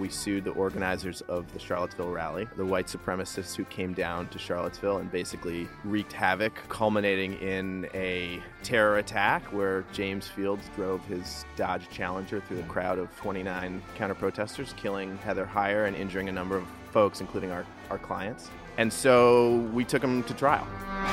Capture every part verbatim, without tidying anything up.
we sued the organizers of the Charlottesville rally, the white supremacists who came down to Charlottesville and basically wreaked havoc, culminating in a terror attack where James Fields drove his Dodge Challenger through the crowd of twenty-nine counter-protesters, killing Heather Heyer and injuring a number of folks, including our, our clients. And so we took him to trial.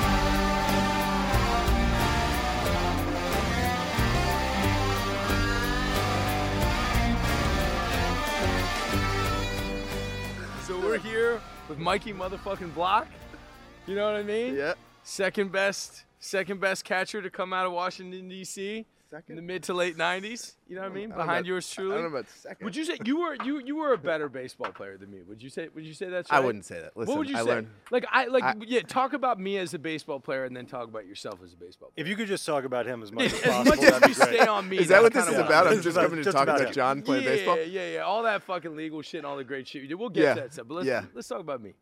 So we're here with Mikey motherfucking Block. You know what I mean? Yeah. Second best, second best catcher to come out of Washington, D C Second? in the mid to late nineties. You know what I mean? I don't know Behind about- yours truly. I don't know about second. Would you say you were you you were a better baseball player than me? Would you say would you say that's right? I wouldn't say that. Listen, what would you I say? learned. Like I like I- yeah. Talk about me as a baseball player, and then talk about yourself as a baseball player. If you could just talk about him as much as As possible, much as that'd we be great. stay on me. Is that what that's this is kinda about? what- I'm just coming to Just talk about about it. John playing yeah, baseball? Yeah, yeah, all that fucking legal shit and all the great shit you did. We'll get Yeah. to that stuff, but let's Yeah. let's talk about me.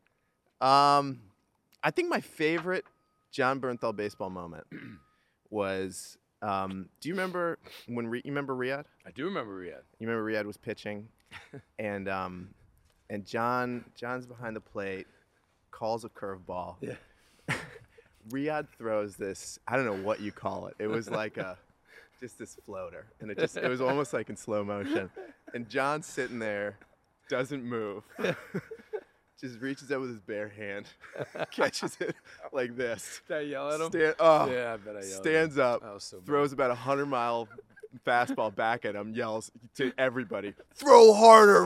Um, I think my favorite John Bernthal baseball moment was, um, do you remember when, Re- you remember Riyadh? I do remember Riyadh. You remember Riyadh was pitching, and um, and John John's behind the plate, calls a curveball. Yeah. Riyadh throws this, I don't know what you call it. It was like a, just this floater, and it just it was almost like in slow motion. And John's sitting there, doesn't move. Just reaches out with his bare hand, catches it like this. Did I yell at him? Stand, oh, Yeah, I bet I yelled. stands up, That was so bad. throws about a hundred mile fastball back at him, yells to everybody, "Throw harder,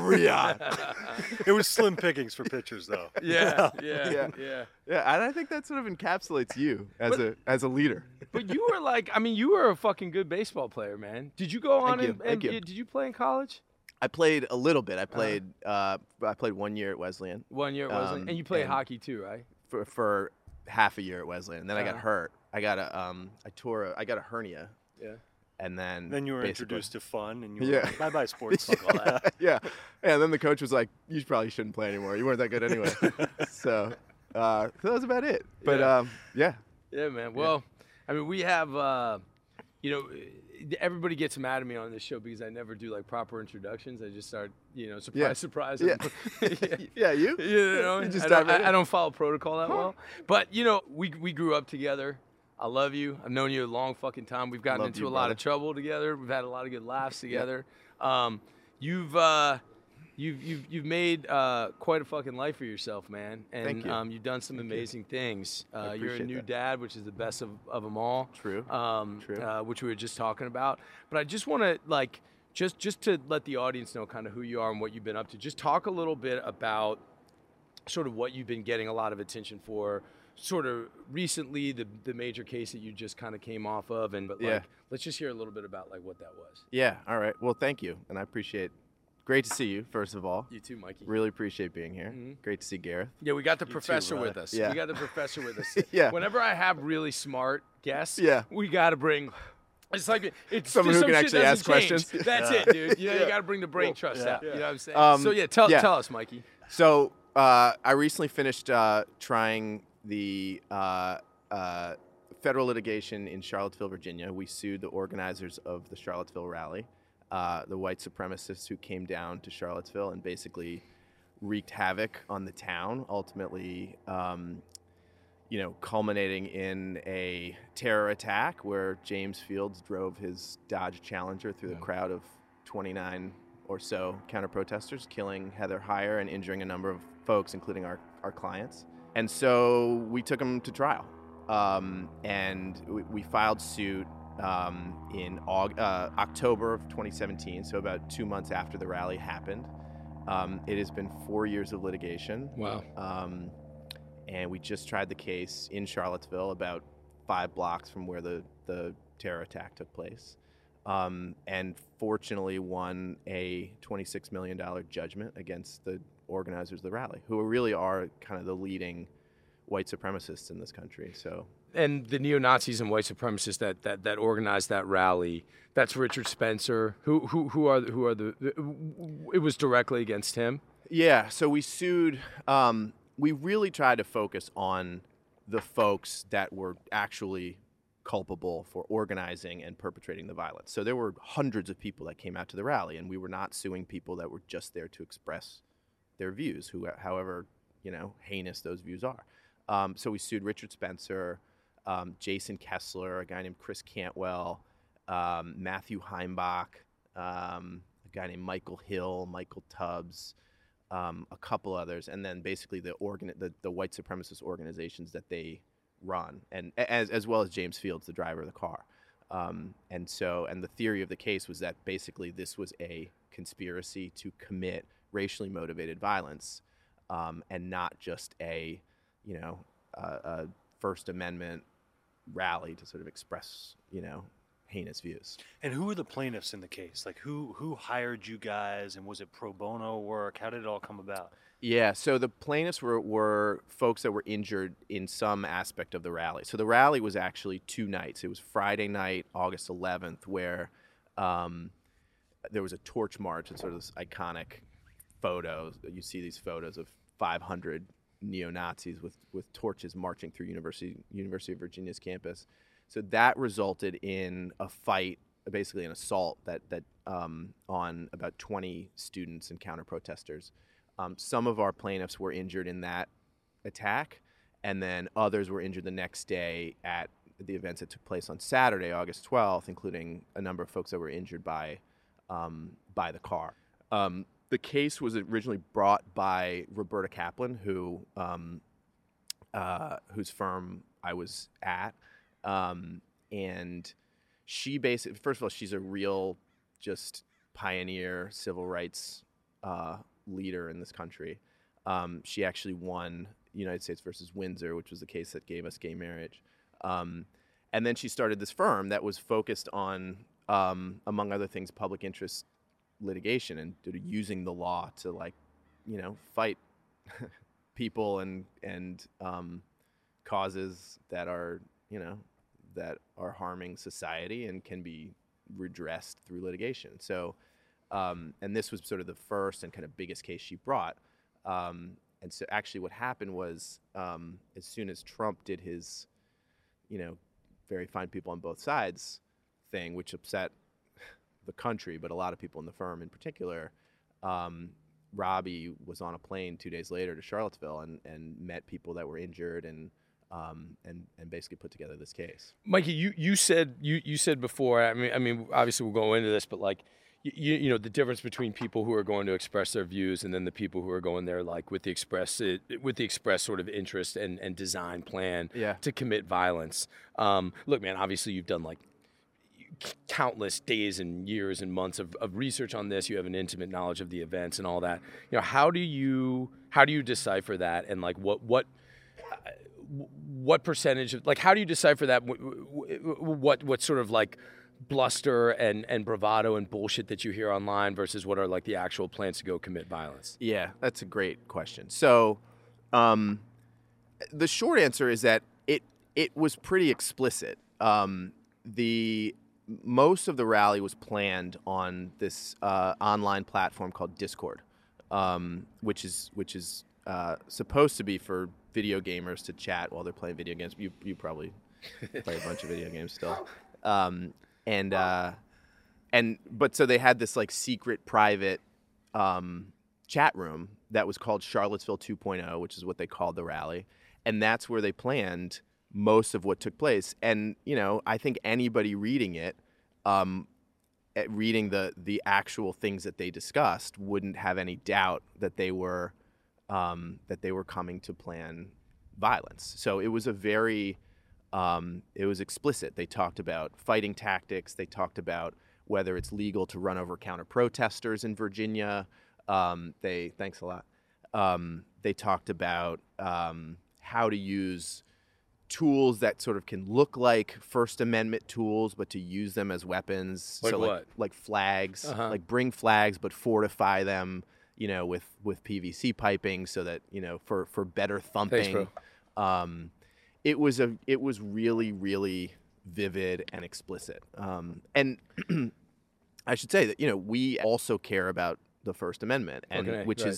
Riyadh!" It was slim pickings for pitchers, though. Yeah, yeah, Yeah. yeah. Yeah, and I think that sort of encapsulates you as But- a as a leader. But you were like, I mean, you were a fucking good baseball player, man. Did you go on Thank you, and, thank and you. did you play in college? I played a little bit. I played uh, I played one year at Wesleyan One year it wasn't, Um, and you played and- hockey too, right? for for half a year at Wesleyan, and then I got Uh-huh. hurt. I got a um I tore a, I got a hernia, Yeah. and then Then you were basically- introduced to fun, and you were Yeah. like, bye-bye sports, fuck all that. yeah, and then the coach was like, "You probably shouldn't play anymore. You weren't that good anyway." so, uh, so that was about it. But Yeah. um, yeah, Yeah, man. Well, I mean, we have, uh, you know, everybody gets mad at me on this show because I never do like proper introductions. I just start, you know, surprise, Yeah. surprise. yeah, yeah. yeah. You, You know, You just I, don't, dive right I, I in. don't follow protocol that well. But, you know, we we grew up together. I love you. I've known you a long fucking time. We've gotten Love into you, a lot brother. of trouble together. We've had a lot of good laughs together. Um, you've uh, you've you've you've made uh, quite a fucking life for yourself, man. And Thank you. Um, you've done some amazing things. Uh, you're a appreciate new that. dad, which is the best of, of them all. True. Um, True. Uh, which we were just talking about. But I just want to like just just to let the audience know kind of who you are and what you've been up to. Just talk a little bit about sort of what you've been getting a lot of attention for, sort of recently, the the major case that you just kind of came off of, and but like, Yeah. let's just hear a little bit about like what that was. yeah. All right. Well, thank you, and I appreciate. Great to see you, first of all. You too, Mikey. Really appreciate being here. Mhm. Great to see Gareth. Yeah, we got the too, professor with brother. us. Yeah. We got the professor with us. Yeah. Whenever I have really smart guests, Yeah. we got to bring. It's like it's Someone just who some can shit actually doesn't ask change. questions. That's Yeah. it, dude. You know, Yeah. you got to bring the brain Well, trust yeah. out. You know what I'm saying? Um, so yeah, tell yeah. tell us, Mikey. So uh, I recently finished uh, trying the uh, uh, federal litigation in Charlottesville, Virginia. We sued the organizers of the Charlottesville rally, uh, the white supremacists who came down to Charlottesville and basically wreaked havoc on the town, ultimately, um, you know, culminating in a terror attack where James Fields drove his Dodge Challenger through the Yeah. crowd of twenty-nine or so counter-protesters, killing Heather Heyer and injuring a number of folks, including our, our clients. And so we took him to trial. Um, and we, we filed suit um, in Aug- uh, October of twenty seventeen, so about two months after the rally happened. Um, it has been four years of litigation. Wow. Um, and we just tried the case in Charlottesville, about five blocks from where the, the terror attack took place. Um, and fortunately won a twenty-six million dollars judgment against the organizers of the rally, who really are kind of the leading white supremacists in this country. So, And the neo-Nazis and white supremacists that, that, that organized that rally, that's Richard Spencer. Who who who are the, who are the? It was directly against him. yeah, so we sued. Um, we really tried to focus on the folks that were actually culpable for organizing and perpetrating the violence. So there were hundreds of people that came out to the rally, and we were not suing people that were just there to express their views, who, however, you know, heinous those views are. Um, so we sued Richard Spencer, um, Jason Kessler, a guy named Chris Cantwell, um, Matthew Heimbach, um, a guy named Michael Hill, Michael Tubbs, um, a couple others, and then basically the, organ- the the white supremacist organizations that they run, and as as well as James Fields, the driver of the car. Um, and so, and the theory of the case was that basically this was a conspiracy to commit racially motivated violence, um, and not just a, you know, a, a First Amendment rally to sort of express, you know, heinous views. And who were the plaintiffs in the case? Like, who who hired you guys, and was it pro bono work? How did it all come about? Yeah, so the plaintiffs were, were folks that were injured in some aspect of the rally. So the rally was actually two nights. It was Friday night, August eleventh, where um, there was a torch march and sort of this iconic photo. You see these photos of five hundred neo-Nazis with, with torches marching through University University of Virginia's campus. So that resulted in a fight, basically an assault that that um, on about twenty students and counter-protesters. Um, some of our plaintiffs were injured in that attack, and then others were injured the next day at the events that took place on Saturday, August twelfth, including a number of folks that were injured by um, by the car. Um, the case was originally brought by Roberta Kaplan, who um, uh, whose firm I was at, um, and she basically, first of all, she's a real just pioneer civil rights uh, leader in this country. Um, she actually won United States versus Windsor, which was the case that gave us gay marriage. Um, and then she started this firm that was focused on, um, among other things, public interest litigation and sort of using the law to, like, you know, fight people and and um, causes that are, you know, that are harming society and can be redressed through litigation. So. Um, and this was sort of the first and kind of biggest case she brought. Um, and so actually what happened was um, as soon as Trump did his, you know, very fine people on both sides thing, which upset the country, but a lot of people in the firm in particular, um, Robbie was on a plane two days later to Charlottesville and, and met people that were injured and um, and and basically put together this case. Mikey, you, you said you, you said before, I mean, I mean, obviously we'll go into this, but like, You, you know, the difference between people who are going to express their views and then the people who are going there like with the express with the express sort of interest and, and design plan yeah. to commit violence. Um, look, man, obviously you've done like countless days and years and months of, of research on this. You have an intimate knowledge of the events and all that. You know, how do you how do you decipher that, and like what what what percentage of like how do you decipher that? What what sort of like bluster and, and bravado and bullshit that you hear online versus what are like the actual plans to go commit violence? Yeah, that's a great question. So um, the short answer is that it it was pretty explicit. Um, the most of the rally was planned on this uh, online platform called Discord, um, which is which is uh, supposed to be for video gamers to chat while they're playing video games. You you probably play a bunch of video games still. Um, And, uh, and, but so they had this like secret private, um, chat room that was called Charlottesville two point oh, which is what they called the rally. And that's where they planned most of what took place. And, you know, I think anybody reading it, um, reading the, the actual things that they discussed wouldn't have any doubt that they were, um, that they were coming to plan violence. So it was a very, Um, it was explicit. They talked about fighting tactics. They talked about whether it's legal to run over counter-protesters in Virginia. Um, they thanks a lot. Um, they talked about um, how to use tools that sort of can look like First Amendment tools, but to use them as weapons. Like so what? Like, like flags, Uh-huh. like bring flags, but fortify them, you know, with, with P V C piping so that, you know, for, for better thumping. Thanks, bro. Um, It was a. It was really, really vivid and explicit. Um, and I should say that, you know, we also care about the First Amendment, and Okay, which right. is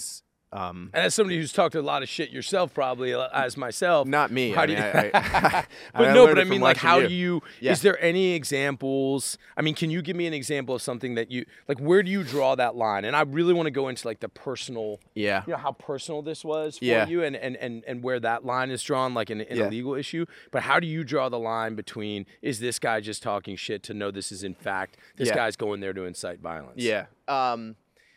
Um, And as somebody who's talked a lot of shit yourself, probably uh, as myself. not me. How I do mean, you? I, I, but I no, learned but I it from mean, like, watching how you. do you? Yeah. Is there any examples? I mean, can you give me an example of something that you like? Where do you draw that line? And I really want to go into like the personal. Yeah. You know how personal this was for Yeah. you, and, and and and where that line is drawn, like in, in Yeah. a legal issue. But how do you draw the line between is this guy just talking shit to know this is in fact this Yeah. guy's going there to incite violence? Yeah. Um,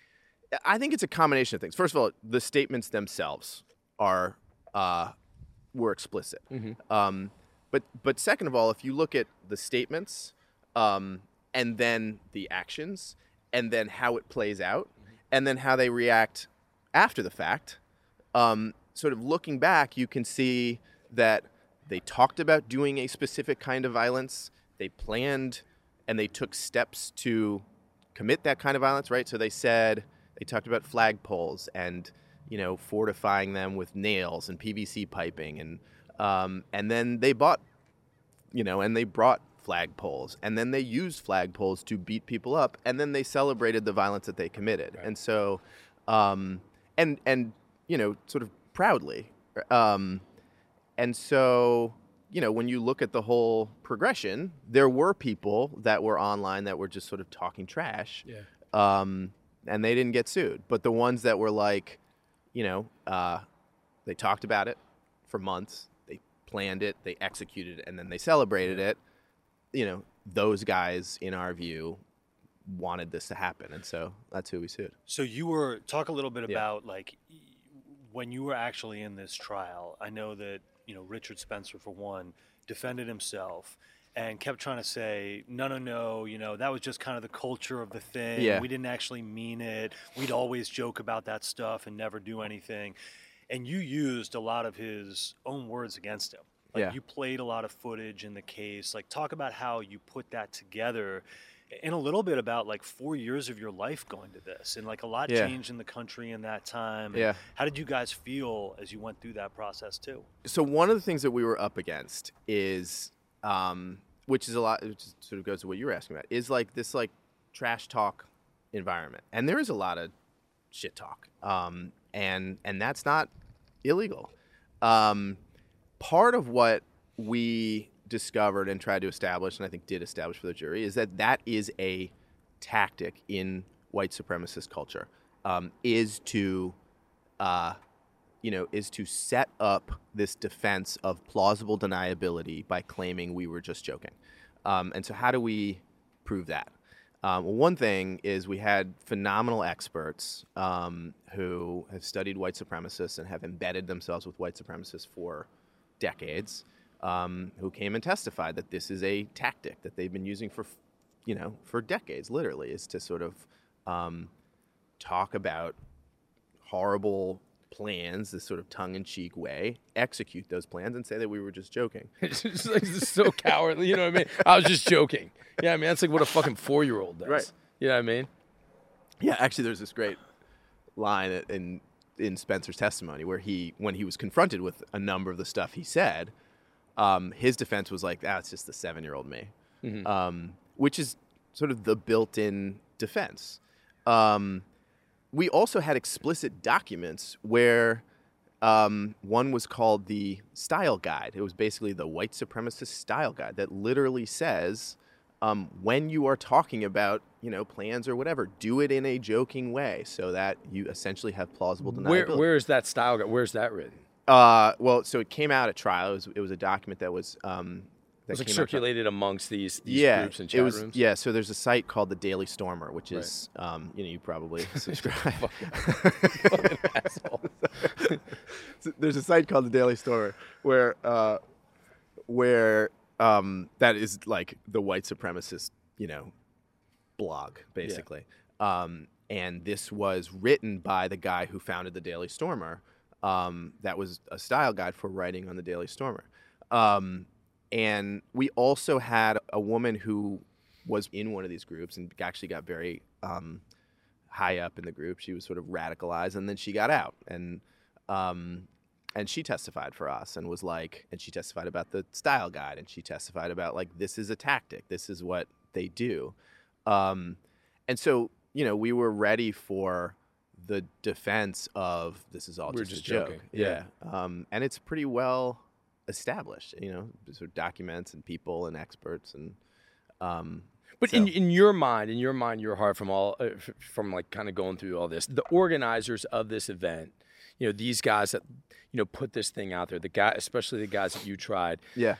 I think it's a combination of things. First of all, the statements themselves are uh, were explicit. Um, but but second of all, if you look at the statements um, and then the actions and then how it plays out and then how they react after the fact, um, sort of looking back, you can see that they talked about doing a specific kind of violence. They planned and they took steps to commit that kind of violence, right? So they said, they talked about flagpoles and, you know, fortifying them with nails and P V C piping. And um, and then they bought, you know, and they brought flagpoles. And then they used flagpoles to beat people up. And then they celebrated the violence that they committed. Right. And so, um, and, and, you know, sort of proudly. Um, and so, you know, when you look at the whole progression, there were people that were online that were just sort of talking trash. Yeah. Um, and they didn't get sued. But the ones that were like, you know, uh, they talked about it for months, they planned it, they executed it, and then they celebrated it, you know, those guys, in our view, wanted this to happen. And so that's who we sued. So you were talk a little bit Yeah. about like y- when you were actually in this trial. I know that you know Richard Spencer, for one, defended himself and kept trying to say, no, no, no, you know, that was just kind of the culture of the thing. Yeah. We didn't actually mean it. We'd always joke about that stuff and never do anything. And you used a lot of his own words against him. Like Yeah. you played a lot of footage in the case. Like talk about how you put that together and a little bit about like four years of your life going to this and like a lot Yeah. changed in the country in that time. And Yeah. how did you guys feel as you went through that process too? So one of the things that we were up against is, um, which is a lot, which sort of goes to what you were asking about, is like this like trash talk environment, and there is a lot of shit talk, um, and and that's not illegal. Um, part of what we discovered and tried to establish, and I think did establish for the jury, is that that is a tactic in white supremacist culture, um, is to uh, you know, is to set up this defense of plausible deniability by claiming we were just joking. Um, and so how do we prove that? Um, well, one thing is we had phenomenal experts um, who have studied white supremacists and have embedded themselves with white supremacists for decades, um, who came and testified that this is a tactic that they've been using for, you know, for decades, literally, is to sort of um, talk about horrible plans, this sort of tongue-in-cheek way, execute those plans and say that we were just joking. It's just like this is so cowardly. You know what I mean? I was just joking. Yeah, I mean that's like what a fucking four-year-old does. Right. You know what I mean? Yeah, actually, there's this great line in in Spencer's testimony where he, when he was confronted with a number of the stuff he said, um, his defense was like, "Ah, it's just the seven-year-old me," Mhm. um, which is sort of the built-in defense. Um, we also had explicit documents where um, one was called the Style Guide. It was basically the white supremacist style guide that literally says, um, when you are talking about, you know, plans or whatever, do it in a joking way so that you essentially have plausible deniability. Where where is that style? guide? Where's that written? Uh, well, so it came out at trial. It was, it was a document that was um, that It was like came out at trial. circulated amongst these, these yeah, groups and it chat was, rooms. Yeah, so there's a site called the Daily Stormer, which is, um, you know, you probably subscribe. Fucking asshole. So there's a site called the Daily Stormer where, uh, where um, that is like the white supremacist, you know, blog basically. Um, and this was written by the guy who founded the Daily Stormer. Um, that was a style guide for writing on the Daily Stormer. Um, And we also had a woman who was in one of these groups and actually got very um, high up in the group. She was sort of radicalized, and then she got out, and um, and she testified for us, and was like, and she testified about the style guide, and she testified about like, this is a tactic, this is what they do, um, and so you know we were ready for the defense of this is all We're just, just a joke. joking. Yeah. Um, and it's pretty well established, you know, sort of documents and people and experts and. Um, But so. in in your mind, in your mind, your heart, from all uh, f- from like kind of going through all this, the organizers of this event, you know, these guys that you know put this thing out there, the guy, especially the guys that you tried. Yeah.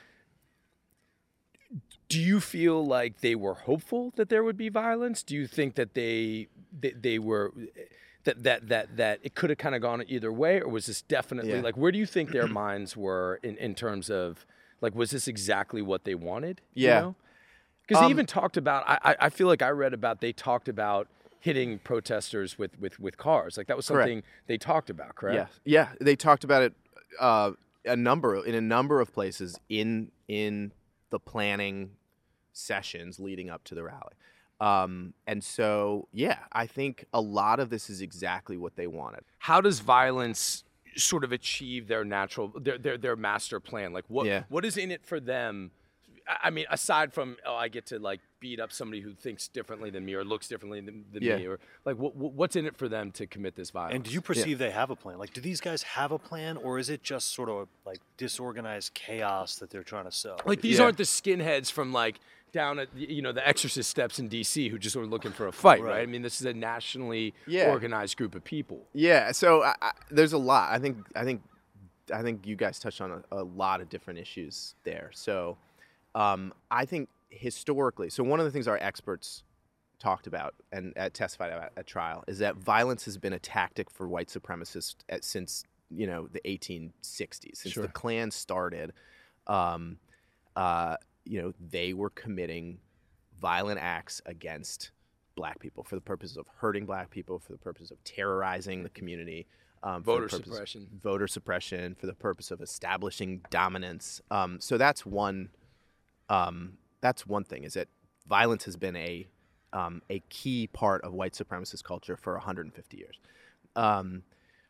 Do you feel like they were hopeful that there would be violence? Do you think that they they, they were that that that that it could have kind of gone either way, or was this definitely Yeah. like where do you think their minds were in in terms of like was this exactly what they wanted? Yeah. You know? Because Um, they even talked about, I, I I feel like I read about, they talked about hitting protesters with, with, with cars. Like that was Correct. something they talked about, correct? Yeah, yeah. They talked about it uh, a number in a number of places in in the planning sessions leading up to the rally, um, and so yeah, I think a lot of this is exactly what they wanted. How does violence sort of achieve their natural, their their, their master plan? Like what Yeah. what is in it for them? I I mean, aside from, oh, I get to like beat up somebody who thinks differently than me or looks differently than, than Yeah. me, or like what, what's in it for them to commit this violence? And do you perceive they have a plan? Like, do these guys have a plan, or is it just sort of like disorganized chaos that they're trying to sell? Like these Yeah. aren't the skinheads from like down at you know the Exorcist steps in D C who just were looking for a fight, right? Right. I mean, this is a nationally Yeah. organized group of people. Yeah, so I, I, there's a lot. I think I think I think you guys touched on a, a lot of different issues there. So um, I think historically, so one of the things our experts talked about and uh, testified about at trial is that violence has been a tactic for white supremacists at, since you know the eighteen sixties, since Sure. the Klan started. Um, uh, you know, they were committing violent acts against black people for the purposes of hurting black people, for the purpose of terrorizing the community. Um, for the Voter purpose- suppression. Voter suppression for the purpose of establishing dominance. Um, so that's one. Um, that's one thing. Is that violence has been a um, a key part of white supremacist culture for one hundred fifty years. Um,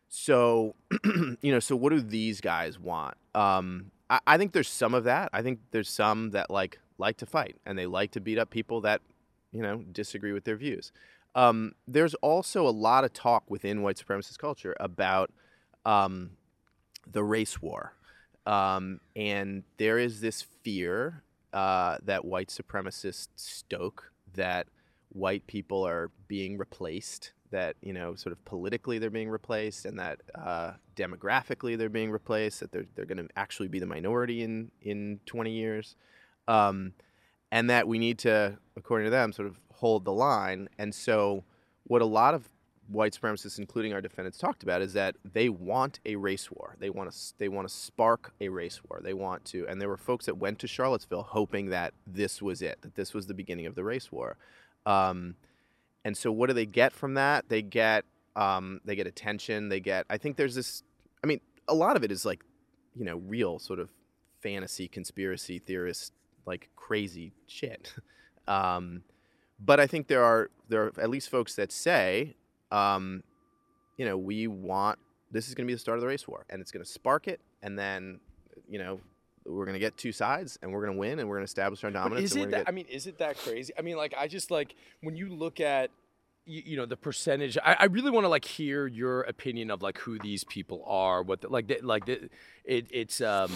so you know, so what do these guys want? Um, I, I think there's some of that. I think there's some that like like to fight and they like to beat up people that you know disagree with their views. Um, there's also a lot of talk within white supremacist culture about um, the race war. Um, and there is this fear uh, that white supremacists stoke that white people are being replaced, that, you know, sort of politically they're being replaced, and that uh, demographically they're being replaced, that they're, they're going to actually be the minority in, in twenty years. Um, and that we need to, according to them, sort of hold the line. And so what a lot of white supremacists, including our defendants, talked about is that they want a race war. They want to they want to spark a race war. They want to, and there were folks that went to Charlottesville hoping that this was it, that this was the beginning of the race war. Um, and so what do they get from that? They get um, they get attention. They get. I think there's this. I mean, a lot of it is like, you know, real sort of fantasy conspiracy theorist like crazy shit. um, but I think there are there are at least folks that say, um, you know, we want this is going to be the start of the race war, and it's going to spark it, and then, you know, we're going to get two sides, and we're going to win, and we're going to establish our But dominance. is and it we're that? gonna I mean, is it that crazy? I mean, like, I just like when you look at, you, you know, the percentage. I, I really want to like hear your opinion of like who these people are. What the, like the, like the, it it's um.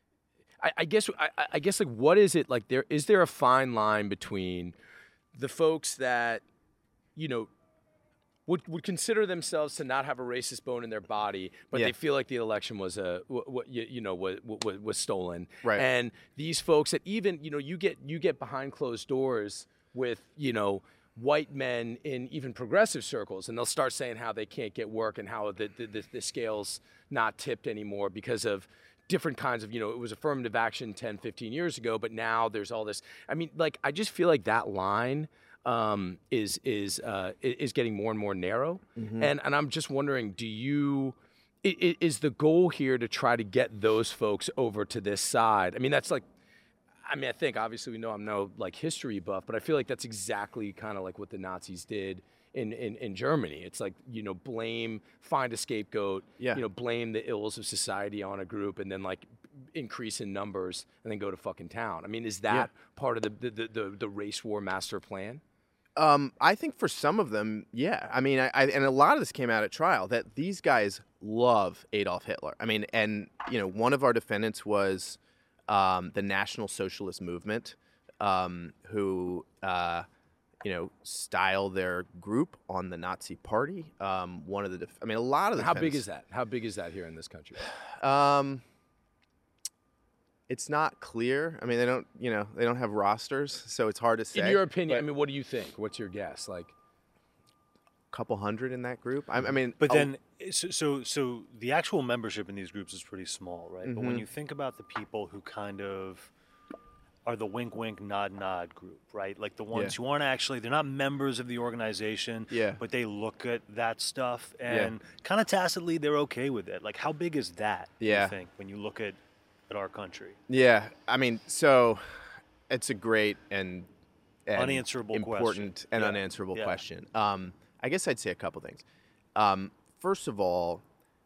I, I guess I, I guess like what is it like? There is there a fine line between the folks that, you know, would would consider themselves to not have a racist bone in their body, but Yeah. they feel like the election was a what you, you know was, was was stolen. Right. And these folks that even you know you get you get behind closed doors with you know white men in even progressive circles, and they'll start saying how they can't get work and how the the, the, the scale's not tipped anymore because of different kinds of, you know, it was affirmative action ten, fifteen years ago, but now there's all this. I mean, like, I just feel like that line um, is is uh, is getting more and more narrow. Mm-hmm. And and I'm just wondering, do you, i- i- is the goal here to try to get those folks over to this side? I mean, that's like, I mean, I think obviously we know I'm no like history buff, but I feel like that's exactly kind of like what the Nazis did in, in, in Germany. It's like, you know, blame, find a scapegoat, Yeah. you know, blame the ills of society on a group and then like increase in numbers and then go to fucking town. I mean, is that Yeah. part of the, the, the, the race war master plan? Um, I think for some of them, yeah. I mean, I, I and a lot of this came out at trial that these guys love Adolf Hitler. I mean, and you know, one of our defendants was um, the National Socialist Movement, um, who uh, you know style their group on the Nazi Party. Um, one of the, def- I mean, a lot of the. How big defendants- is that? How big is that here in this country? Um, it's not clear. I mean, they don't, you know, they don't have rosters, so it's hard to say. In your opinion, I but mean, what do you think? What's your guess? Like, a couple hundred in that group. I, I mean, But a- then, so, so so the actual membership in these groups is pretty small, right? But when Mhm. you think about the people who kind of are the wink, wink, nod, nod group, right? Like the ones Yeah. who aren't actually, they're not members of the organization, Yeah. but they look at that stuff Yeah. and kind of tacitly they're okay with it. Like, how big is that, Yeah. you think, when you look at, at our country? yeah, I mean, so it's a great and, and Unanswerable important question. and Yeah. unanswerable Yeah. question. Um, I guess I'd say a couple things. Um, first of all,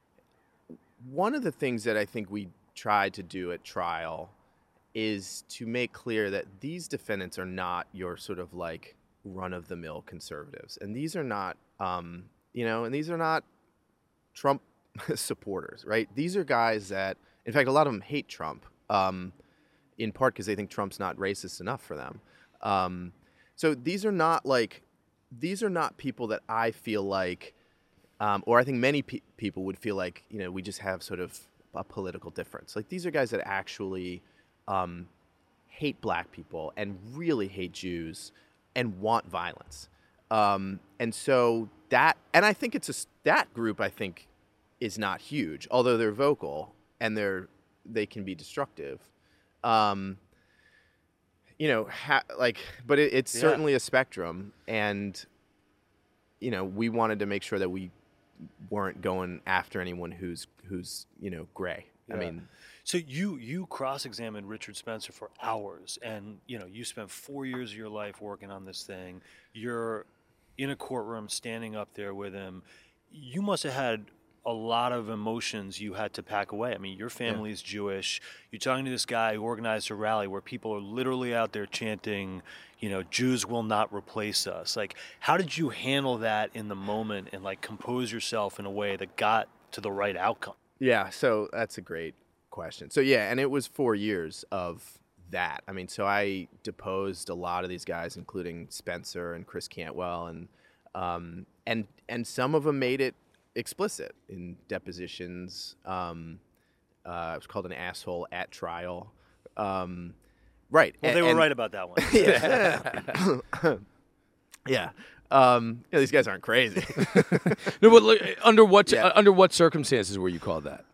one of the things that I think we tried to do at trial is to make clear that these defendants are not your sort of like run-of-the-mill conservatives, and these are not, um, you know, and these are not Trump supporters, right? These are guys that, in fact, a lot of them hate Trump, um, in part because they think Trump's not racist enough for them. Um, so these are not like, these are not people that I feel like, um, or I think many pe- people would feel like, you know, we just have sort of a political difference. Like these are guys that actually um, hate black people and really hate Jews and want violence. Um, and so that, and I think it's a, that group I think is not huge, although they're vocal and they're, they can be destructive. Um, you know, ha- like, but it, it's Yeah. certainly a spectrum, and you know, we wanted to make sure that we weren't going after anyone who's who's you know gray. I Yeah. mean, So you you cross-examined Richard Spencer for hours, and you know you spent four years of your life working on this thing. You're in a courtroom, standing up there with him. You must have had a lot of emotions you had to pack away. I mean, your family is Jewish. You're talking to this guy who organized a rally where people are literally out there chanting, you know, Jews will not replace us. Like, how did you handle that in the moment and like compose yourself in a way that got to the right outcome? yeah. So that's a great question. So yeah, and it was four years of that. I mean, so I deposed a lot of these guys, including Spencer and Chris Cantwell, and um, and and some of them made it explicit in depositions. Um, uh, it was called an asshole at trial. Um, right. Well, and- they were and- right about that one. Yeah. yeah. Um, you know, these guys aren't crazy. No, but look, under what Yeah. uh, under what circumstances were you called that?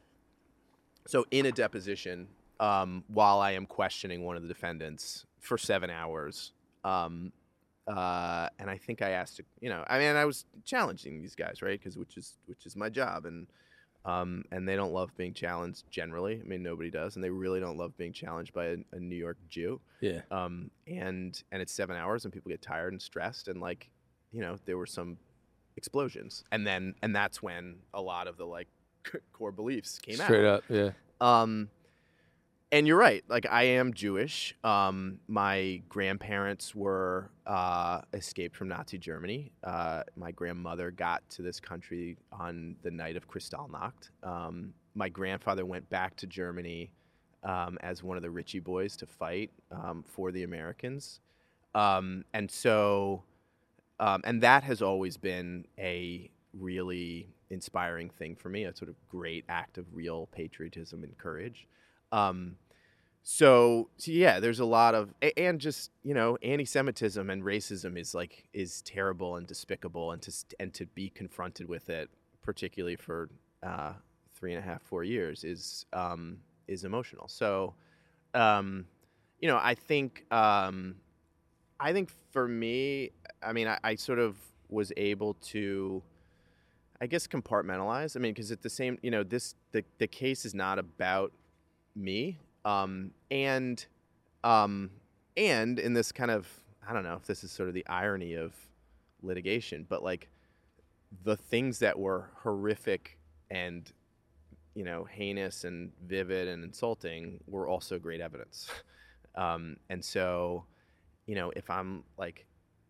So in a deposition, um, while I am questioning one of the defendants for seven hours, um, uh, and I think I asked, you know, I mean, I was challenging these guys, right? Because which is which is my job, and um, and they don't love being challenged generally. I mean, nobody does, and they really don't love being challenged by a, a New York Jew. Yeah. Um, and and it's seven hours, and people get tired and stressed, and like, you know, there were some explosions, and then and that's when a lot of the like core beliefs came out. Straight up, yeah. Um, and you're right. Like I am Jewish. Um, my grandparents were uh, escaped from Nazi Germany. Uh, my grandmother got to this country on the night of Kristallnacht. Um, my grandfather went back to Germany um, as one of the Ritchie boys to fight um, for the Americans. Um, and so, um, and that has always been a really inspiring thing for me, a sort of great act of real patriotism and courage. Um, so, so yeah, there's a lot of, a- and just, you know, anti-Semitism and racism is like, is terrible and despicable, and to, st- and to be confronted with it, particularly for, uh, three and a half, four years is, um, is emotional. So, um, you know, I think, um, I think for me, I mean, I, I sort of was able to, I guess, compartmentalize. I mean, because at the same, you know, this the, the case is not about me, um, and um, and in this kind of, I don't know if this is sort of the irony of litigation, but like the things that were horrific and, you know, heinous and vivid and insulting were also great evidence, um, and so, you know, if I'm like,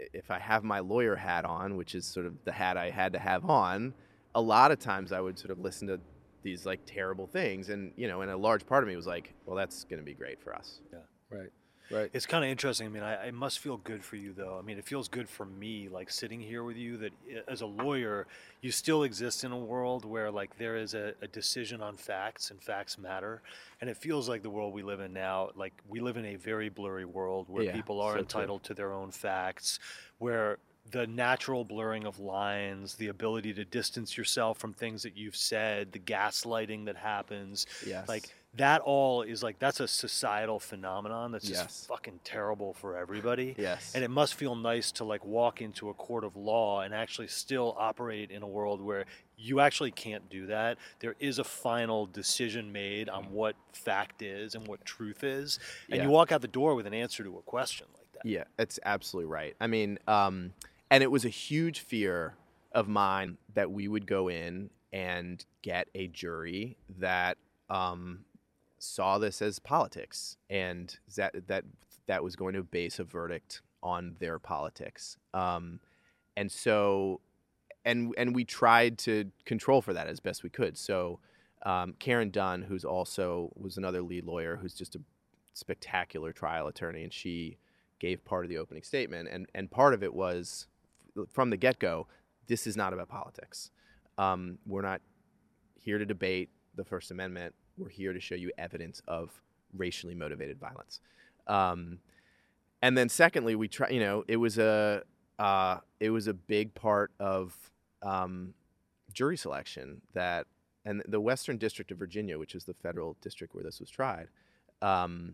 if I have my lawyer hat on, which is sort of the hat I had to have on, a lot of times I would sort of listen to these like terrible things, and you know, and a large part of me was like, well, that's going to be great for us. Yeah. Right. Right. It's kind of interesting. I mean, I, it must feel good for you, though. I mean, it feels good for me, like sitting here with you, that as a lawyer, you still exist in a world where, like, there is a, a decision on facts, and facts matter. And it feels like the world we live in now, like, we live in a very blurry world where Yeah, people are so entitled to their own facts, where the natural blurring of lines, the ability to distance yourself from things that you've said, the gaslighting that happens, Yes. like, that all is like, that's a societal phenomenon that's just Yes. fucking terrible for everybody. Yes. And it must feel nice to like walk into a court of law and actually still operate in a world where you actually can't do that. There is a final decision made on what fact is and what truth is. And Yeah. you walk out the door with an answer to a question like that. Yeah, it's absolutely right. I mean, um, and it was a huge fear of mine that we would go in and get a jury that um, saw this as politics, and that that that was going to base a verdict on their politics. Um, and so, and and we tried to control for that as best we could. So, um, Karen Dunn, who's also was another lead lawyer, who's just a spectacular trial attorney, and she gave part of the opening statement, and and part of it was from the get-go, this is not about politics. Um, we're not here to debate the First Amendment. We're here to show you evidence of racially motivated violence. Um, and then secondly, we try, you know, it was a, uh, it was a big part of um, jury selection that, and the Western District of Virginia, which is the federal district where this was tried, um,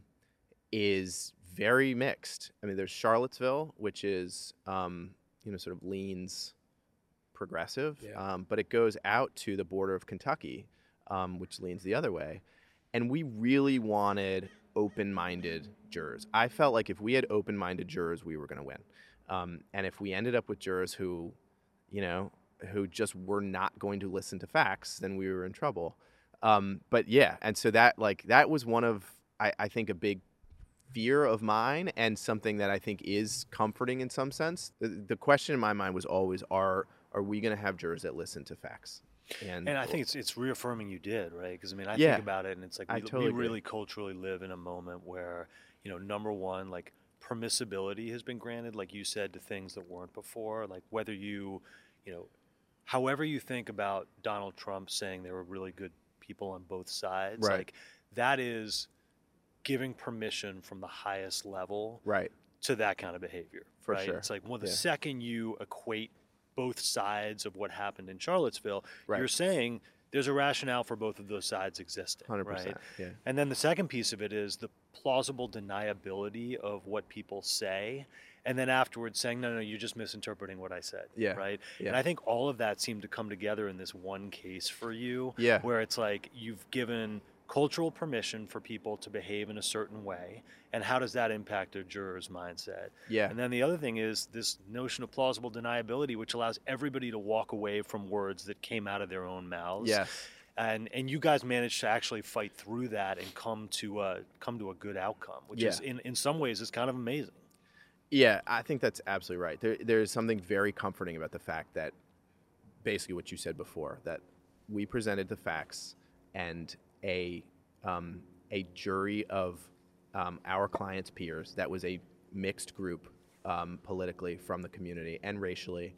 is very mixed. I mean, there's Charlottesville, which is, um, you know, sort of leans progressive, Yeah. um, but it goes out to the border of Kentucky, um, which leans the other way. And we really wanted open-minded jurors. I felt like if we had open-minded jurors, we were going to win. Um, and if we ended up with jurors who, you know, who just were not going to listen to facts, then we were in trouble. Um, but yeah, and so that like that was one of I, I think a big fear of mine, and something that I think is comforting in some sense. The, the question in my mind was always, are are we going to have jurors that listen to facts? And, And I think it's it's reaffirming you did, right? Because I mean, I Yeah. think about it, and it's like I we, totally we agree. really culturally live in a moment where, you know, number one, like permissibility has been granted, like you said, to things that weren't before. Like whether you, you know, however you think about Donald Trump saying there were really good people on both sides, Right. like that is giving permission from the highest level right, to that kind of behavior. For right? sure. It's like, well, the Yeah. second you equate both sides of what happened in Charlottesville, Right. you're saying there's a rationale for both of those sides existing. one hundred right? percent. Yeah. And then the second piece of it is the plausible deniability of what people say. And then afterwards saying, no, no, you're just misinterpreting what I said. Yeah. Right. Yeah. And I think all of that seemed to come together in this one case for you. Yeah. Where it's like you've given cultural permission for people to behave in a certain way. And how does that impact a juror's mindset? Yeah. And then the other thing is this notion of plausible deniability, which allows everybody to walk away from words that came out of their own mouths. Yes. And and you guys managed to actually fight through that and come to a come to a good outcome, which is Yeah. in, in some ways is kind of amazing. Yeah, I think that's absolutely right. There, there's something very comforting about the fact that basically what you said before, that we presented the facts, and a um, a jury of um, our clients' peers, that was a mixed group um, politically from the community and racially,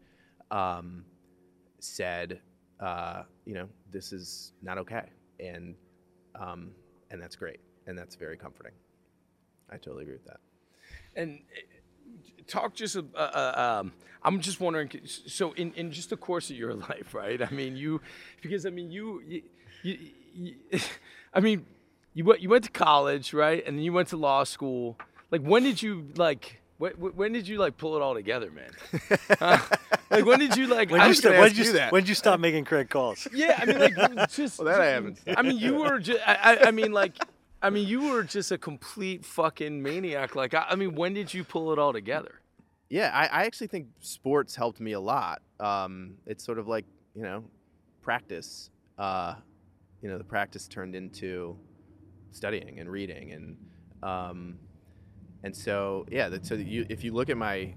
um, said, uh, you know, this is not okay, and um, and that's great, and that's very comforting. I totally agree with that. And uh, talk just, uh, uh, um, I'm just wondering, so in, in just the course of your life, right? I mean, you, because I mean, you, you, you, you I mean, you went, you went to college, right? And then you went to law school. Like, when did you, like, when, when did you, like, pull it all together, man? Uh, like, when did you, like, When I did you, was st- gonna when ask did you, you st- that. when did you stop making Craig calls? yeah, I mean, like, just. Well, that I haven't. I mean, you were just, I, I, I mean, like, I mean, you were just a complete fucking maniac. Like, I, I mean, when did you pull it all together? Yeah, I, I actually think sports helped me a lot. Um, it's sort of like, you know, practice. Uh, you know, the practice turned into studying and reading, and um, and so yeah. That, so you, if you look at my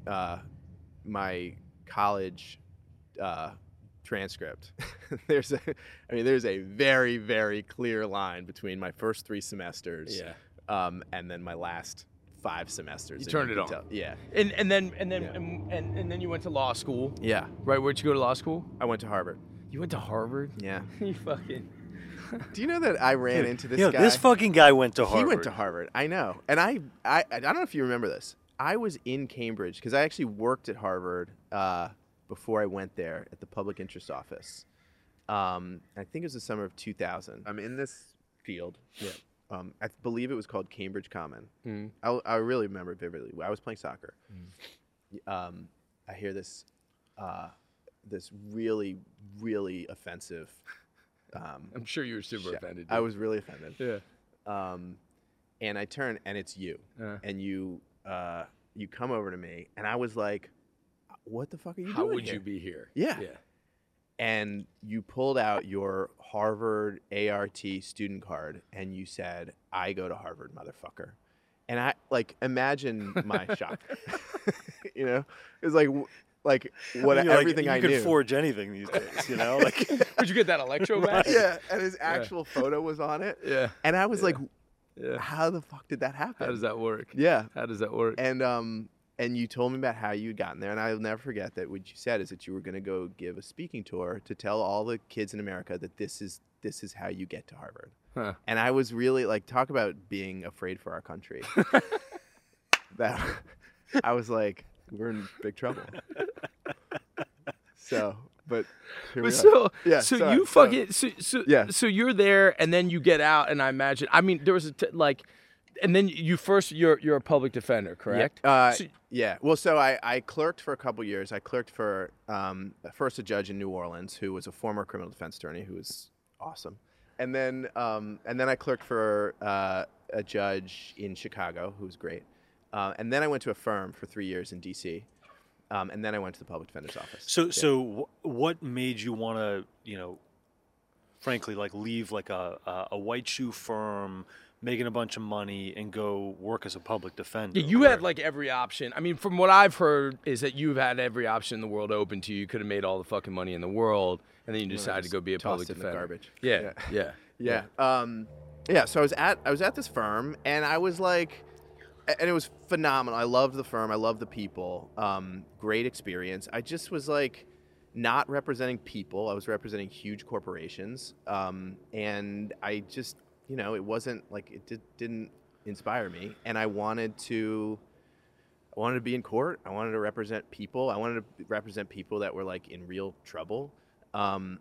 uh, my college uh, transcript, there's a, I mean, there's a very, very clear line between my first three semesters, Yeah. um, and then my last five semesters. You and turned it can on. tell- yeah. And and then and then Yeah. and, and and then you went to law school. Yeah. Right? Where'd you go to law school? I went to Harvard. You went to Harvard? Yeah. You fucking. Do you know that I ran Dude, into this you know, guy? this fucking guy went to Harvard. He went to Harvard. I know. And I, I, I don't know if you remember this. I was in Cambridge because I actually worked at Harvard uh, before I went there at the public interest office. Um, I think it was the summer of two thousand. I'm in this field. Yeah. Um, I believe it was called Cambridge Common. Mm. I, I really remember it vividly. I was playing soccer. Mm. Um, I hear this, uh, this really, really offensive. Um, I'm sure you were super sh- offended. I dude. was really offended. Yeah. Um, and I turn, and it's you. Uh. And you, uh, you come over to me, and I was like, "What the fuck are you How doing would here?" you be here? Yeah. Yeah. And you pulled out your Harvard A R T student card, and you said, "I go to Harvard, motherfucker." And I like imagine my shock. You know, it was like, w- like what I mean, like, everything you I could knew. forge anything these days, you know? Like, Would you get that electro back? Yeah, and his actual photo was on it. Yeah. And I was like, Yeah. "How the fuck did that happen?" How does that work? Yeah. How does that work? And um and you told me about how you'd gotten there, and I'll never forget that what you said is that you were going to go give a speaking tour to tell all the kids in America that this is this is how you get to Harvard. Huh. And I was really like, talk about being afraid for our country. That I was like, we're in big trouble. So, but here we But are. so, Yeah, so sorry, you so- fucking, so, so, Yeah. so you're there, and then you get out, and I imagine, I mean, there was a t- like, and then you first, you're you're a public defender, correct? Yeah. Uh, So- yeah. Well, so I, I clerked for a couple years. I clerked for um, first a judge in New Orleans who was a former criminal defense attorney who was awesome, and then um, and then I clerked for uh, a judge in Chicago who was great, uh, and then I went to a firm for three years in D C, um, and then I went to the public defender's office. so, Yeah. so wh- what made you want to, you know, frankly, like leave like a, a, a white shoe firm, making a bunch of money, and go work as a public defender? Yeah, you Where- had like every option. I mean, from what I've heard, is that you've had every option in the world open to you. You could have made all the fucking money in the world, and then you And then I decided to just go be a tossed public it in the defender. garbage. Yeah, yeah, Yeah. Um, yeah. So I was at I was at this firm, and I was like, a- and it was phenomenal. I loved the firm. I loved the people. Um, great experience. I just was like, not representing people. I was representing huge corporations, um, and I just, you know, it wasn't like it did, didn't inspire me. And I wanted to. I wanted to be in court. I wanted to represent people. I wanted to represent people that were like in real trouble. Um,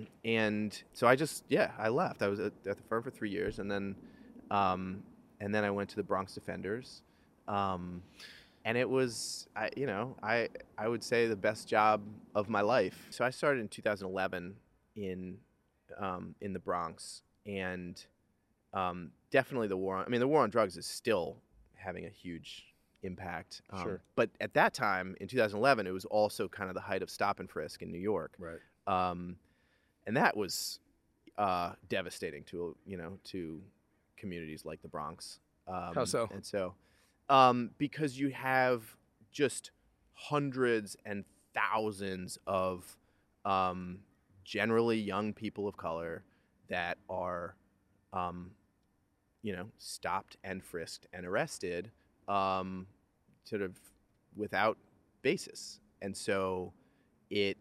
and so I just, yeah, I left. I was at, at the firm for three years, and then, um, and then I went to the Bronx Defenders, um, and it was, I, you know, I, I would say the best job of my life. So I started in two thousand eleven in, um, in the Bronx, and um, definitely the war. On, I mean, the war on drugs is still having a huge impact. Um, Sure. But at that time, in two thousand eleven, it was also kind of the height of stop and frisk in New York. right. Um, and that was uh, devastating to you know to communities like the Bronx. Um, How so? And so, um, because you have just hundreds and thousands of um, generally young people of color that are, um, you know, stopped and frisked and arrested, um, sort of without basis, and so it.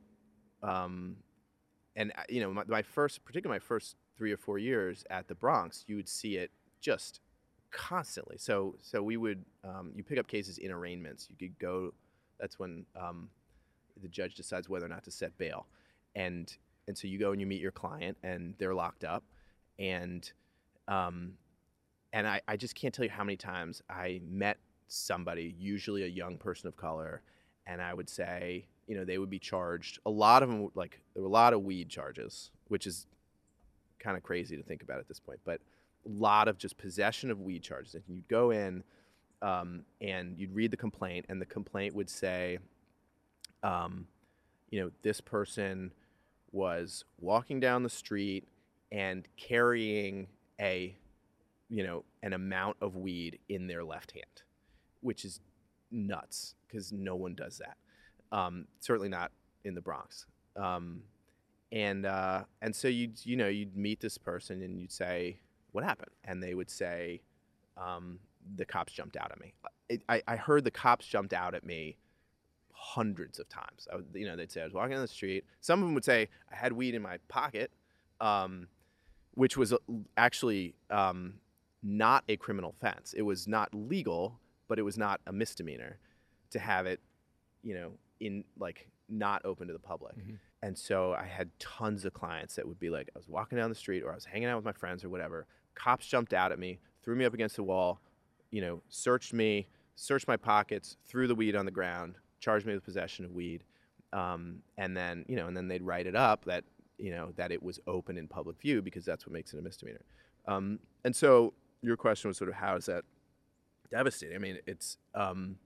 Um, and uh, you know, my, my first, particularly my first three or four years at the Bronx, you would see it just constantly. So, so we would, um, you pick up cases in arraignments. You could go. That's when um, the judge decides whether or not to set bail, and and so you go and you meet your client, and they're locked up, and um, and I, I just can't tell you how many times I met somebody, usually a young person of color, and I would say, you know, they would be charged. A lot of them, like, there were a lot of weed charges, which is kind of crazy to think about at this point, but a lot of just possession of weed charges. And you'd go in um, and you'd read the complaint, and the complaint would say, um, you know, this person was walking down the street and carrying a, you know, an amount of weed in their left hand, which is nuts because no one does that. Um, certainly not in the Bronx. Um, and uh, and so you you know you'd meet this person and you'd say, what happened? And they would say, um, the cops jumped out at me. It, I, I heard the cops jumped out at me hundreds of times. I would, you know, they'd say I was walking down the street. Some of them would say I had weed in my pocket, um, which was actually um, not a criminal offense. It was not legal, but it was not a misdemeanor to have it, you know, in like not open to the public. Mm-hmm. And so I had tons of clients that would be like, I was walking down the street or I was hanging out with my friends or whatever. Cops jumped out at me, threw me up against the wall, you know, searched me, searched my pockets, threw the weed on the ground, charged me with possession of weed, um, and then you know, and then they'd write it up that you know that it was open in public view because that's what makes it a misdemeanor. Um, and so your question was sort of how is that devastating? I mean, it's um,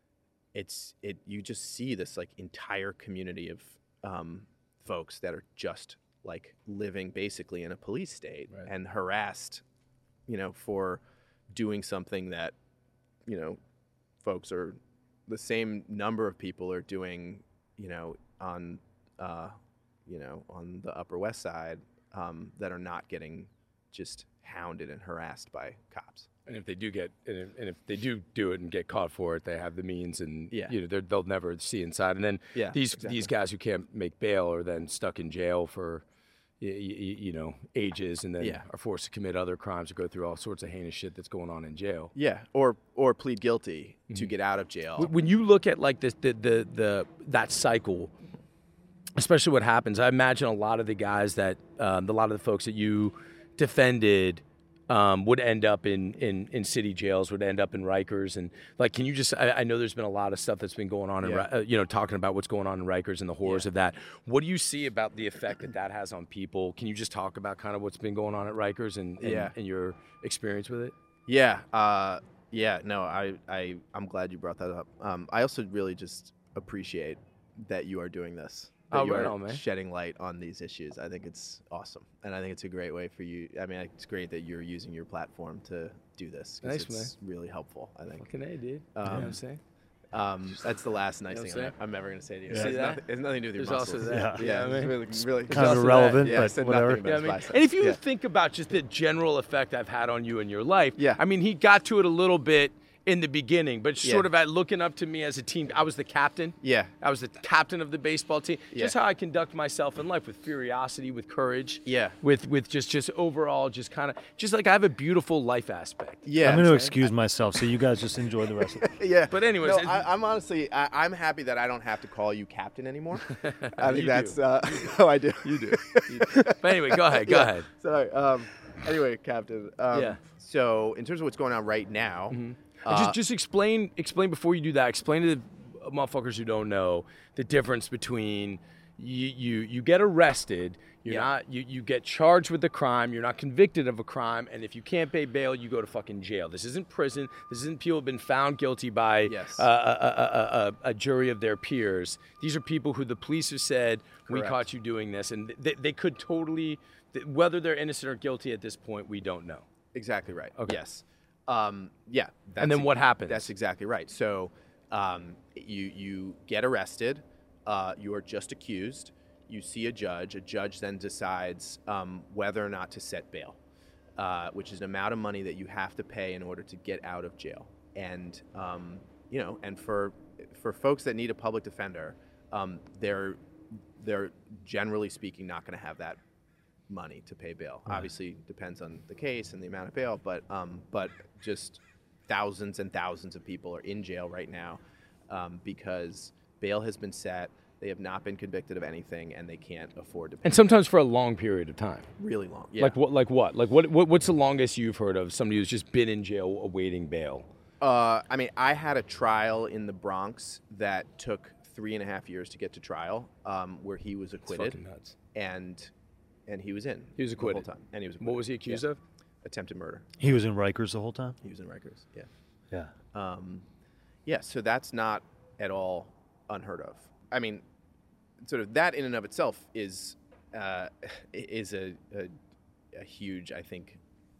it's it. You just see this like entire community of um, folks that are just like living basically in a police state right. and harassed, you know, for doing something that you know folks are. The same number of people are doing, you know, on, uh, you know, on the Upper West Side um, that are not getting just hounded and harassed by cops. And if they do get, and if, and if they do do it and get caught for it, they have the means, and yeah. you know, they'll never see inside. And then yeah, these exactly. these guys who can't make bail are then stuck in jail for. You, you know, ages, and then yeah. are forced to commit other crimes or go through all sorts of heinous shit that's going on in jail. Yeah, or or plead guilty mm-hmm. to get out of jail. When you look at like this, the, the the that cycle, especially what happens, I imagine a lot of the guys that, um, a lot of the folks that you defended um, would end up in, in, in city jails, would end up in Rikers, and like, can you just? I, I know there's been a lot of stuff that's been going on, in, yeah. uh, you know, talking about what's going on in Rikers and the horrors yeah. of that. What do you see about the effect that that has on people? Can you just talk about kind of what's been going on at Rikers and and, yeah. and your experience with it? Yeah, uh, yeah. No, I I I'm glad you brought that up. Um, I also really just appreciate that you are doing this. That Oh, you right are on, man. shedding light on these issues. I think it's awesome, and I think it's a great way for you. I mean, it's great that you're using your platform to do this. Nice, it's man. Really helpful, I think. Fucking A, dude. Um, you know what I'm saying? Um, that's the last nice You know thing what I'm, I'm ever going to say to you. Yeah. It, has See nothing, that? it has nothing to do with your There's muscles. also that. Yeah, Yeah, I mean, it's really, really kind of also irrelevant, that. Yeah, I but said whatever. nothing about Yeah, I his mean, biceps. and if you yeah. think about just the general effect I've had on you in your life, Yeah. I mean, he got to it a little bit in the beginning, but Yeah. sort of at looking up to me as a team. I was the captain. Yeah. I was the captain of the baseball team. Yeah. Just how I conduct myself in life, with curiosity, with courage. Yeah. With with just just overall, just kind of just like I have a beautiful life aspect. Yeah. I'm going to excuse myself, so you guys just enjoy the rest of it. Yeah. But anyways, no, it's- I, I'm honestly, I, I'm happy that I don't have to call you captain anymore. I think You that's, do. uh, oh, I do. You do. You do. But anyway, go ahead. Go Yeah. ahead. Sorry. Um, anyway, captain. Um, Yeah. So in terms of what's going on right now, And uh, just just explain explain before you do that. Explain to the motherfuckers who don't know the difference between you you, you get arrested, you're Yeah. not you, you get charged with a crime, you're not convicted of a crime, and if you can't pay bail, you go to fucking jail. This isn't prison. This isn't people who've been found guilty by Yes. uh, a, a, a, a, a jury of their peers. These are people who the police have said, we Correct. caught you doing this, and they, they could totally, whether they're innocent or guilty at this point, we don't know. exactly right. Okay. Yes. Um, yeah. That's And then e- what happens? That's exactly right. So um, you you get arrested. Uh, you are just accused. You see a judge. A judge then decides um, whether or not to set bail, uh, which is an amount of money that you have to pay in order to get out of jail. And um, you know, and for for folks that need a public defender, um, they're they're generally speaking not going to have that money to pay bail. Right. Obviously, depends on the case and the amount of bail, but um, but just thousands and thousands of people are in jail right now um, because bail has been set. They have not been convicted of anything, and they can't afford to pay. And sometimes for a long period of time. really long. Yeah. Like what? Like what? Like what, what? What's the longest you've heard of somebody who's just been in jail awaiting bail? Uh, I mean, I had a trial in the Bronx that took three and a half years to get to trial, um, where he was It's acquitted, fucking nuts. and and he was in. He was the whole acquitted. time, and he was. What acquitted. was he accused Yeah. of? Attempted murder. He was in Rikers the whole time? He was in Rikers. Yeah. Yeah. Um, yeah, so that's not at all unheard of. I mean, sort of that in and of itself is uh, is a, a, a huge, I think,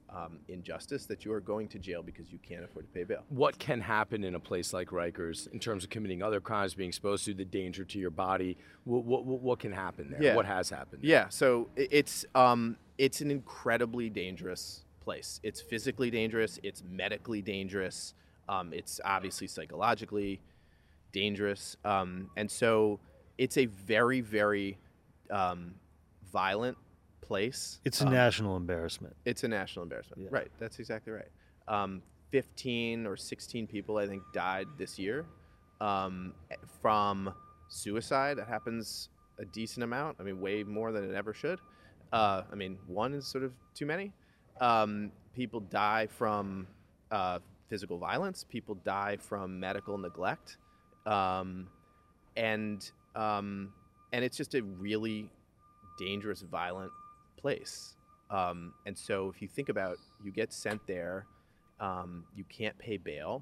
um, injustice, that you are going to jail because you can't afford to pay bail. What can happen in a place like Rikers in terms of committing other crimes, being exposed to the danger to your body? What, what, what can happen there? Yeah. What has happened? Yeah, so i- it's um, it's an incredibly dangerous place. It's physically dangerous. It's medically dangerous. Um, it's obviously psychologically dangerous. Um, and so it's a very, very um, violent place. It's a Um, national embarrassment. It's a national embarrassment. Yeah. Right. That's exactly right. Um, fifteen or sixteen people, I think, died this year um, from suicide. That happens a decent amount. I mean, way more than it ever should. Uh, I mean, one is sort of too many. Um, people die from uh, physical violence. People die from medical neglect. Um, and um, and it's just a really dangerous, violent place. Um, and so if you think about, you get sent there, um, you can't pay bail,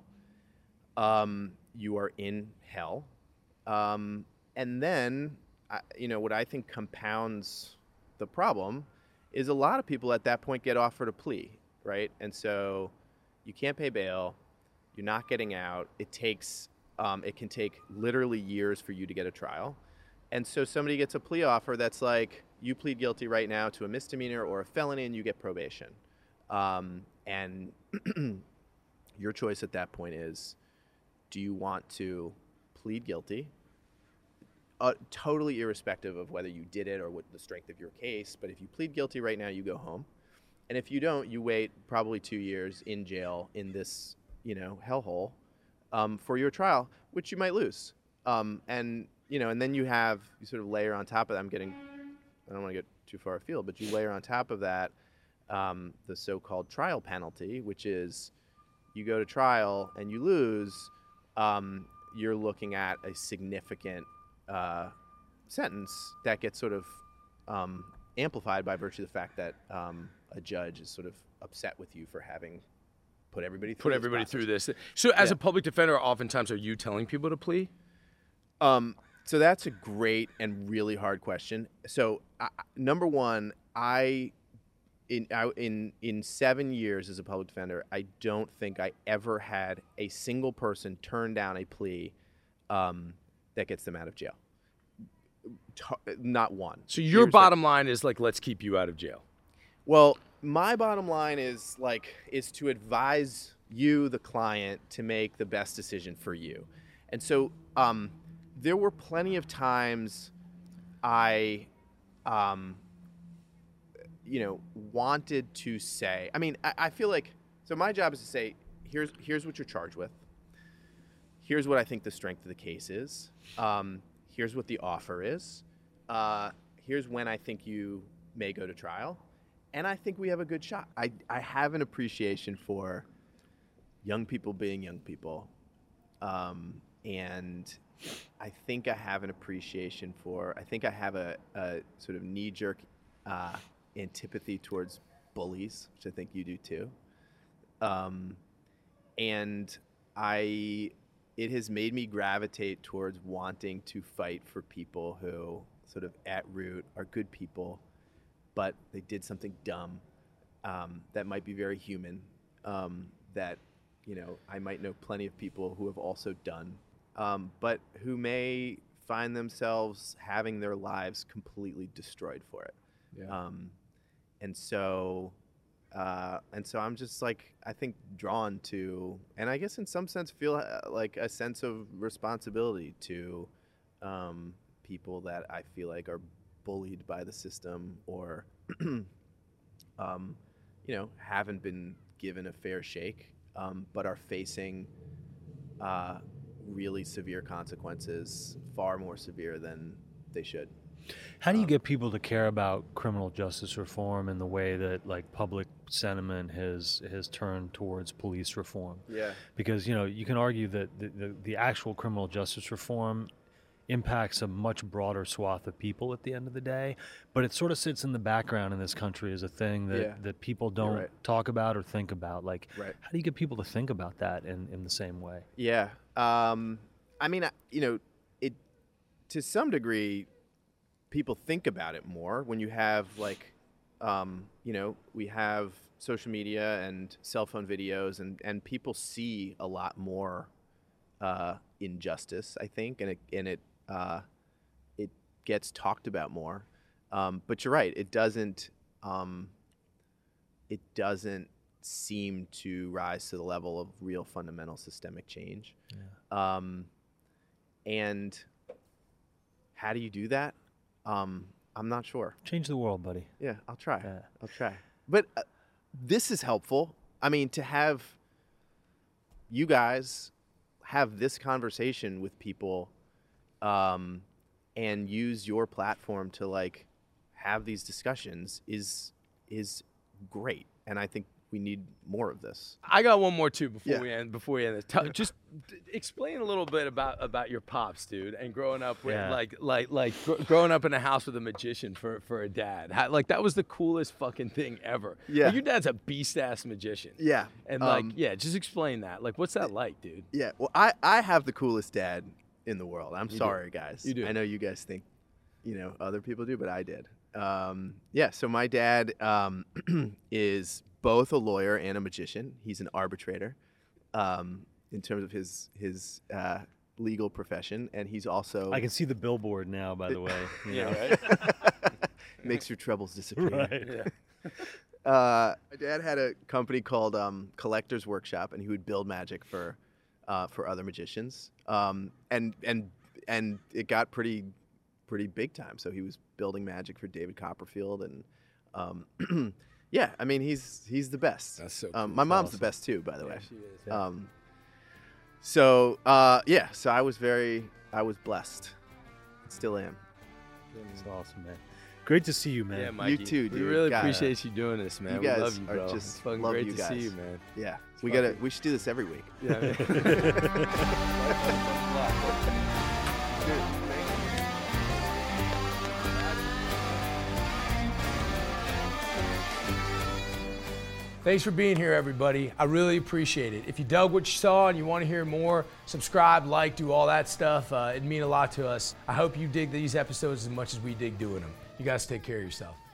um, you are in hell. Um, and then, I, you know, what I think compounds the problem is a lot of people at that point get offered a plea, right? And so you can't pay bail, you're not getting out. It takes, um, it can take literally years for you to get a trial. And so somebody gets a plea offer that's like, you plead guilty right now to a misdemeanor or a felony and you get probation. Um, and your choice at that point is, do you want to plead guilty, uh, totally irrespective of whether you did it or what the strength of your case, but if you plead guilty right now, you go home. And if you don't, you wait probably two years in jail in this, you know, hellhole um, for your trial, which you might lose. Um, and, you know, and then you have, you sort of layer on top of that, I'm getting, I don't want to get too far afield, but you layer on top of that um, the so-called trial penalty, which is you go to trial and you lose, um, you're looking at a significant uh, sentence that gets sort of um, amplified by virtue of the fact that um, a judge is sort of upset with you for having put everybody through Put this everybody process. through this. So as Yeah. a public defender, oftentimes are you telling people to plea? Um, so that's a great and really hard question. So uh, number one, I in I, in in seven years as a public defender, I don't think I ever had a single person turn down a plea um, that gets them out of jail. T- not one. So your Here's bottom line is like, let's keep you out of jail. Well, my bottom line is like is to advise you, the client, to make the best decision for you. And so um, there were plenty of times I, um, you know, wanted to say. I mean, I, I feel like so my job is to say, here's here's what you're charged with. Here's what I think the strength of the case is. Um, here's what the offer is. Uh, here's when I think you may go to trial. And I think we have a good shot. I, I have an appreciation for young people being young people. Um, and I think I have an appreciation for, I think I have a, a sort of knee-jerk uh, antipathy towards bullies, which I think you do too. Um, and I, it has made me gravitate towards wanting to fight for people who sort of at root are good people, but they did something dumb um, that might be very human, um, that, you know, I might know plenty of people who have also done, um, but who may find themselves having their lives completely destroyed for it. Yeah. Um, and so, uh, and so I'm just like, I think drawn to, and I guess in some sense feel uh, like a sense of responsibility to um, people that I feel like are bullied by the system or, um, you know, haven't been given a fair shake, um, but are facing uh, really severe consequences, far more severe than they should. How do you get people to care about criminal justice reform in the way that like public sentiment has has turned towards police reform? Yeah. Because, you know, you can argue that the, the, the actual criminal justice reform impacts a much broader swath of people at the end of the day, but it sort of sits in the background in this country as a thing that, Yeah. that people don't right. talk about or think about. Like, Right. how do you get people to think about that in, in the same way? Yeah. Um, I mean, I- you know, it to some degree, people think about it more when you have like um, you know, we have social media and cell phone videos, and, and people see a lot more uh, injustice, I think, and it and it uh, it gets talked about more. Um, but you're right; it doesn't um, it doesn't seem to rise to the level of real fundamental systemic change. Yeah. Um, and how do you do that? Um, I'm not sure. Change the world, buddy. Yeah, I'll try. Yeah. I'll try. But uh, this is helpful. I mean, to have you guys have this conversation with people um, and use your platform to like have these discussions is is great. And I think we need more of this. I got one more too before Yeah. we end. Before we end this, Tell, just d- explain a little bit about, about your pops, dude, and growing up with Yeah. like like like gr- growing up in a house with a magician for, for a dad. How, like that was the coolest fucking thing ever. Yeah. Like, your dad's a beast ass magician. Yeah. And like um, yeah, just explain that. Like, what's that like, dude? Yeah. Well, I, I have the coolest dad in the world. I'm You do. sorry, guys. You do. I know you guys think, you know, other people do, but I did. Um, yeah. So my dad um, is both a lawyer and a magician. He's an arbitrator um, in terms of his his uh, legal profession, and he's also I can see the billboard now, by the way. you Yeah, know? right. makes your troubles disappear. Right. Yeah. Uh, my dad had a company called um, Collector's Workshop, and he would build magic for uh, for other magicians. Um, and and and it got pretty pretty big time. So he was building magic for David Copperfield, and um, yeah, I mean he's he's the best. That's so Um, cool. my That's mom's awesome. the best too, by the way. Yeah, she is. Yeah. Um, so uh, yeah, so I was very I was blessed. Still am. It's awesome, man. Great to see you, man. Yeah, Mikey. too, We dude. really God. appreciate you doing this, man. You we guys love you, are bro. just- it's fucking love great you to see guys. you, man. Yeah, we fucking- gotta we should do this every week. Yeah. man. Thanks for being here, everybody. I really appreciate it. If you dug what you saw and you want to hear more, subscribe, like, do all that stuff. Uh, it'd mean a lot to us. I hope you dig these episodes as much as we dig doing them. You guys take care of yourself.